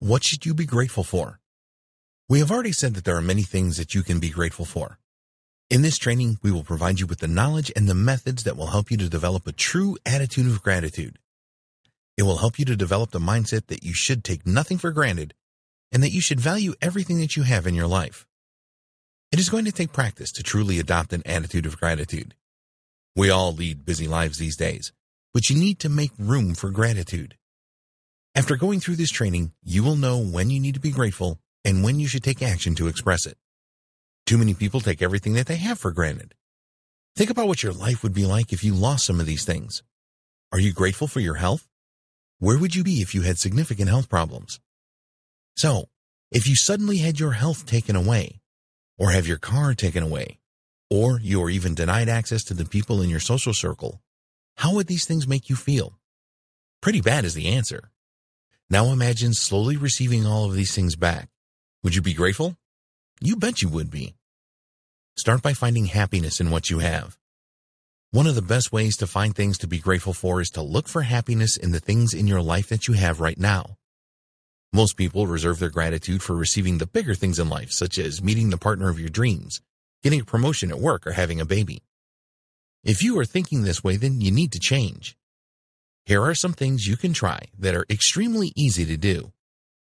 What should you be grateful for? We have already said that there are many things that you can be grateful for. In this training, we will provide you with the knowledge and the methods that will help you to develop a true attitude of gratitude. It will help you to develop the mindset that you should take nothing for granted and that you should value everything that you have in your life. It is going to take practice to truly adopt an attitude of gratitude. We all lead busy lives these days, but you need to make room for gratitude. After going through this training, you will know when you need to be grateful and when you should take action to express it. Too many people take everything that they have for granted. Think about what your life would be like if you lost some of these things. Are you grateful for your health? Where would you be if you had significant health problems? So, if you suddenly had your health taken away, or have your car taken away, or you are even denied access to the people in your social circle, how would these things make you feel? Pretty bad is the answer. Now imagine slowly receiving all of these things back. Would you be grateful? You bet you would be. Start by finding happiness in what you have. One of the best ways to find things to be grateful for is to look for happiness in the things in your life that you have right now. Most people reserve their gratitude for receiving the bigger things in life, such as meeting the partner of your dreams, getting a promotion at work, or having a baby. If you are thinking this way, then you need to change. Here are some things you can try that are extremely easy to do.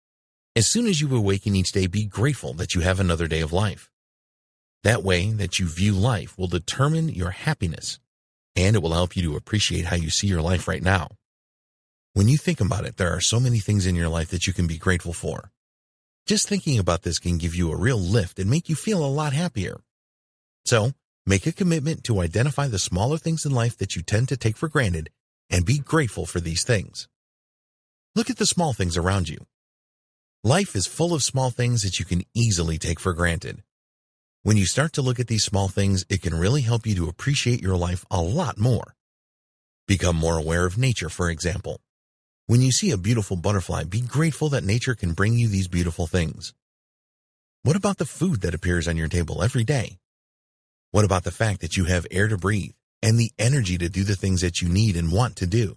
As soon as you awaken each day, be grateful that you have another day of life. That way that you view life will determine your happiness, and it will help you to appreciate how you see your life right now. When you think about it, there are so many things in your life that you can be grateful for. Just thinking about this can give you a real lift and make you feel a lot happier. So, make a commitment to identify the smaller things in life that you tend to take for granted and be grateful for these things. Look at the small things around you. Life is full of small things that you can easily take for granted. When you start to look at these small things, it can really help you to appreciate your life a lot more. Become more aware of nature, for example. When you see a beautiful butterfly, be grateful that nature can bring you these beautiful things. What about the food that appears on your table every day? What about the fact that you have air to breathe and the energy to do the things that you need and want to do?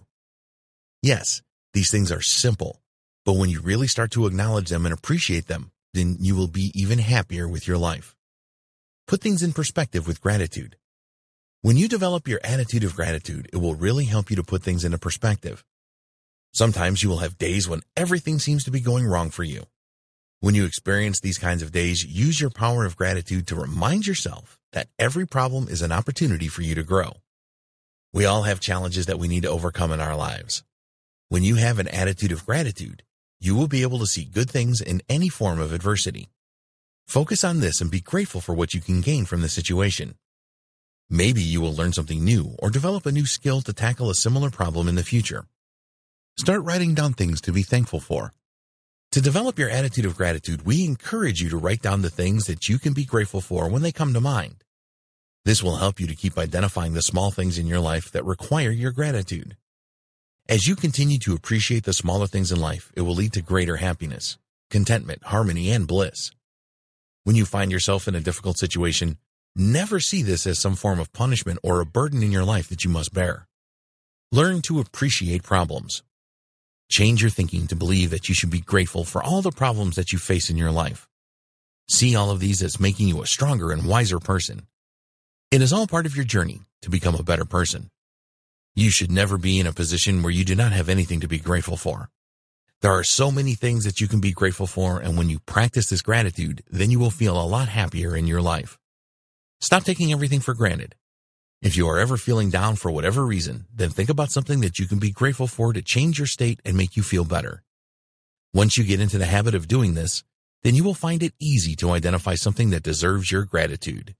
Yes, these things are simple, but when you really start to acknowledge them and appreciate them, then you will be even happier with your life. Put things in perspective with gratitude. When you develop your attitude of gratitude, it will really help you to put things into perspective. Sometimes you will have days when everything seems to be going wrong for you. When you experience these kinds of days, use your power of gratitude to remind yourself that every problem is an opportunity for you to grow. We all have challenges that we need to overcome in our lives. When you have an attitude of gratitude, you will be able to see good things in any form of adversity. Focus on this and be grateful for what you can gain from the situation. Maybe you will learn something new or develop a new skill to tackle a similar problem in the future. Start writing down things to be thankful for. To develop your attitude of gratitude, we encourage you to write down the things that you can be grateful for when they come to mind. This will help you to keep identifying the small things in your life that require your gratitude. As you continue to appreciate the smaller things in life, it will lead to greater happiness, contentment, harmony, and bliss. When you find yourself in a difficult situation, never see this as some form of punishment or a burden in your life that you must bear. Learn to appreciate problems. Change your thinking to believe that you should be grateful for all the problems that you face in your life. See all of these as making you a stronger and wiser person. It is all part of your journey to become a better person. You should never be in a position where you do not have anything to be grateful for. There are so many things that you can be grateful for, and when you practice this gratitude, then you will feel a lot happier in your life. Stop taking everything for granted. If you are ever feeling down for whatever reason, then think about something that you can be grateful for to change your state and make you feel better. Once you get into the habit of doing this, then you will find it easy to identify something that deserves your gratitude.